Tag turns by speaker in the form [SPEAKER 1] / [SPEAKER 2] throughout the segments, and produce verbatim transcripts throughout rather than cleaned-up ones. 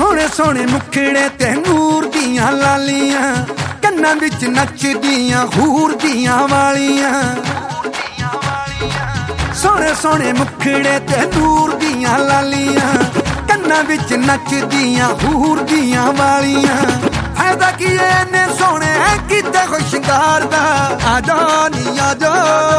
[SPEAKER 1] सोहने सोहने मुखड़े ते नूर दियां लालियां, कन्नां विच नचदियां हूर दियां वालियां। सोहने सोहने मुखड़े ते नूर दियां लालियां, कन्नां विच नचदियां हूर दियां वालियां। फायदा की इन्ने सोहने कीते कोई शिंगार दा, आजा नी आजा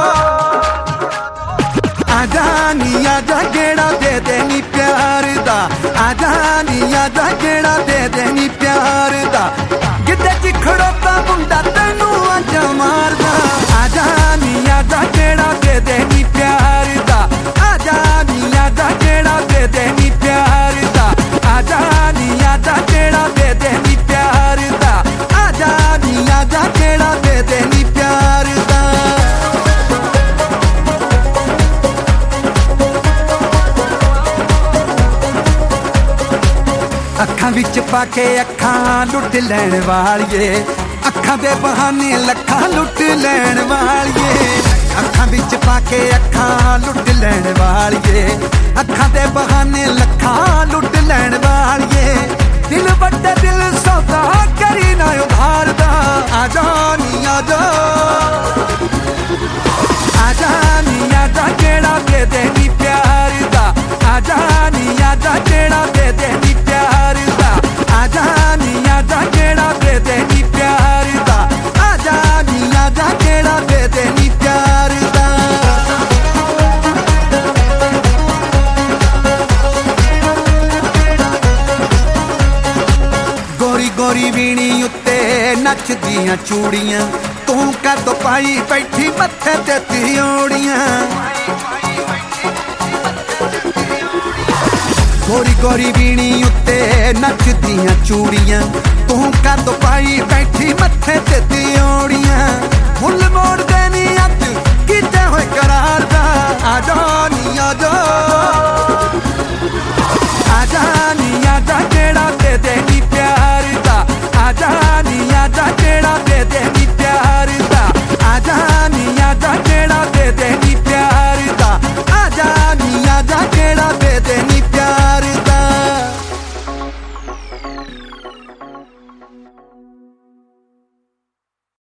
[SPEAKER 1] आजा नी आजा गेड़ा दे दे नी प्यार दा, आजा नी आजा गेड़ा दे दे नी प्यार दा। गिद्दे च खड़ोता मुंडा तैनू आजा मारदा, आजा नी आजा गेड़ा दे दे नी प्यार दा, आजा नी आजा गेड़ा दे दे नी प्यार दा, आजा नी आजा गेड़ा दे दे नी प्यार दा, आजा नी आजा गेड़ा दे दे नी प्यार दा। अखां विच पाके अखां लुट लैण वालिए, अखां दे बहाने लखां लुट लैण वालिए। अखां विच पाके अखां लुट लैण वालिए, अखां दे बहाने लखां लुट लैण वालिए। दिल वड्डे दिल सौदा करी ना उधार दा, आजा नी आजा आजा नी आजा गेड़ा दे दे नी प्यार दा, आजा नी आजा गेड़ा दे दे नी प्यार दा, आजा नी आजा गेड़ा दे दे नी प्यार दा, आजा नी आजा गेड़ा दे दे नी प्यार दा। गोरी गोरी वीणी उत्ते नचदियां चूड़ियां, तू कदों पाई बैठी मत्थे ते तिओड़ियां। गोरी गोरी वीणी उत्ते नचदियां चूड़ियां, तू कदों पाई बैठी मत्थे